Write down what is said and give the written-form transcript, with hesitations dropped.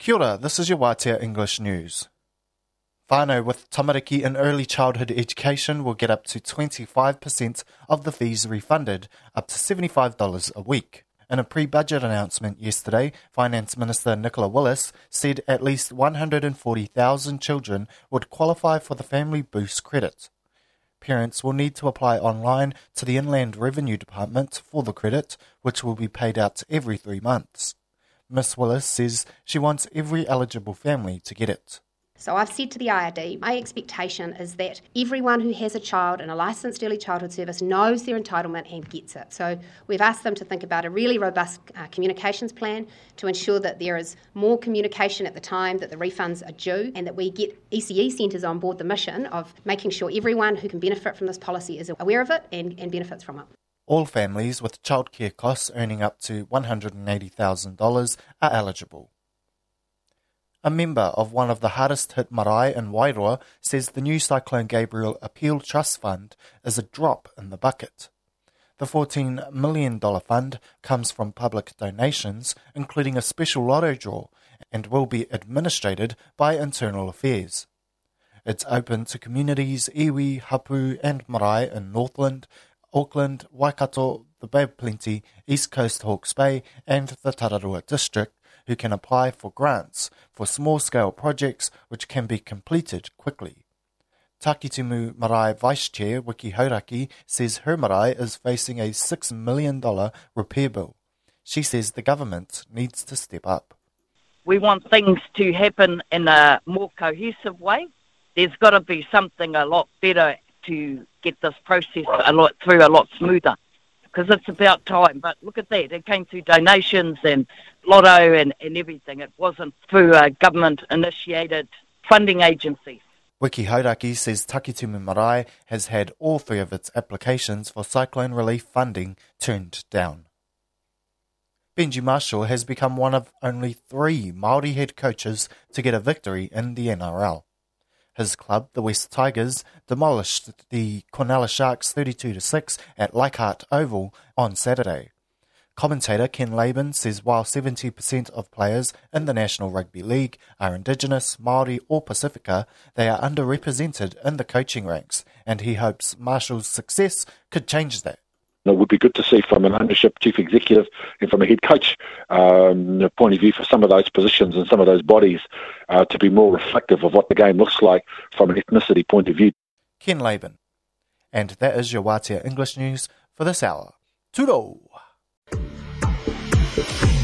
Kia ora, this is your Wātea English News. Whānau with tamariki in early childhood education will get up to 25% of the fees refunded, up to $75 a week. In a pre-budget announcement yesterday, Finance Minister Nicola Willis said at least 140,000 children would qualify for the Family Boost credit. Parents will need to apply online to the Inland Revenue Department for the credit, which will be paid out every 3 months. Ms Willis says she wants every eligible family to get it. So I've said to the IRD, my expectation is that everyone who has a child in a licensed early childhood service knows their entitlement and gets it. So we've asked them to think about a really robust communications plan to ensure that there is more communication at the time that the refunds are due, and that we get ECE centres on board the mission of making sure everyone who can benefit from this policy is aware of it and benefits from it. All families with childcare costs earning up to $180,000 are eligible. A member of one of the hardest-hit marae in Wairoa says the new Cyclone Gabriel Appeal Trust Fund is a drop in the bucket. The $14 million fund comes from public donations, including a special lotto draw, and will be administrated by Internal Affairs. It's open to communities iwi, hapu and marae in Northland, Auckland, Waikato, the Bay of Plenty, East Coast Hawke's Bay and the Tararua District, who can apply for grants for small-scale projects which can be completed quickly. Takitumu Marae Vice Chair Wiki Hauraki says her marae is facing a $6 million repair bill. She says the government needs to step up. We want things to happen in a more cohesive way. There's got to be something a lot better to get this process a lot smoother, because it's about time. But look at that, it came through donations and lotto and everything. It wasn't through a government-initiated funding agency. Wiki Hauraki says Takitumu Marae has had all 3 of its applications for cyclone relief funding turned down. Benji Marshall has become one of only 3 Māori head coaches to get a victory in the NRL. His club, the West Tigers, demolished the Cronulla Sharks 32-6 at Leichhardt Oval on Saturday. Commentator Ken Laban says while 70% of players in the National Rugby League are Indigenous, Māori or Pacifica, they are underrepresented in the coaching ranks, and he hopes Marshall's success could change that. It would be good to see from an ownership, chief executive and from a head coach point of view for some of those positions and some of those bodies to be more reflective of what the game looks like from an ethnicity point of view. Ken Laban. And that is your Wātea English News for this hour. Turo!